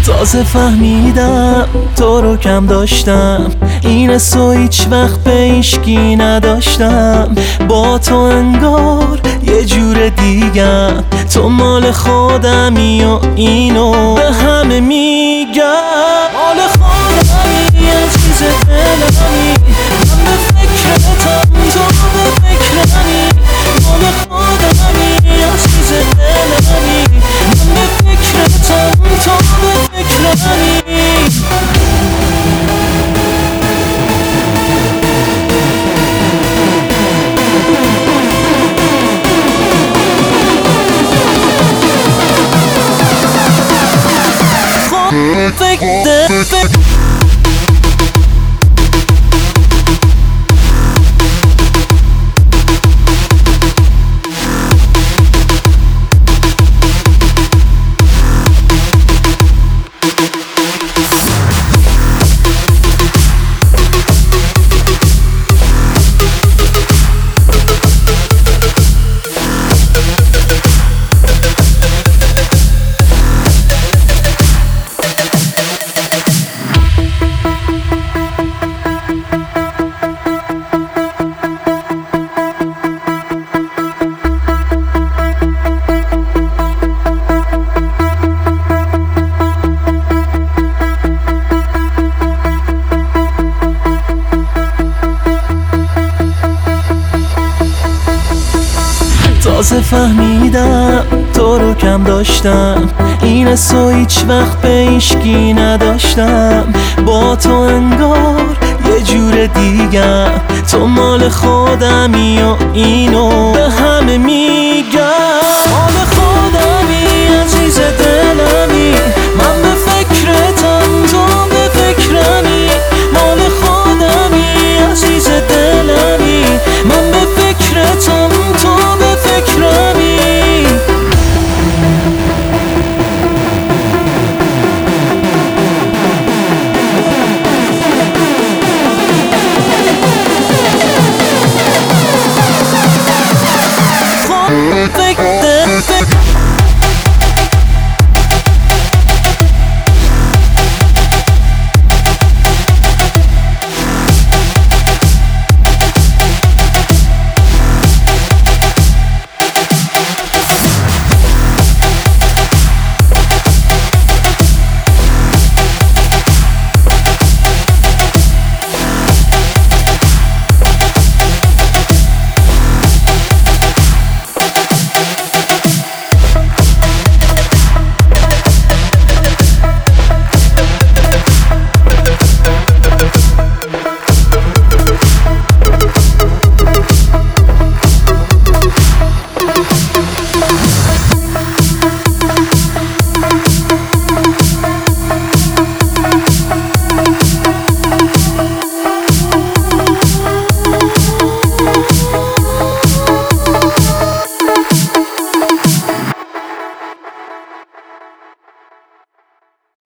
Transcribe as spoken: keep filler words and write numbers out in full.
تازه فهمیدم تو رو کم داشتم، این حسو هیچ وقت به هیچکی نداشتم. با تو انگار یه جور دیگم، تو مال خودمی و اینو به همه میگم. مال خودمی عزیز دلمی، من به فکرتم تو به فکرمی. مال خودمی عزیز دلمی، من به فکرتم تو به فکرمی. تازه فهمیدم تو رو کم داشتم، این حسو هیچ وقت به هیچکی نداشتم. با تو انگار یه جور دیگم، تو مال خودمی و اینو به همه میگم. مال خودمی عزیز دلمی،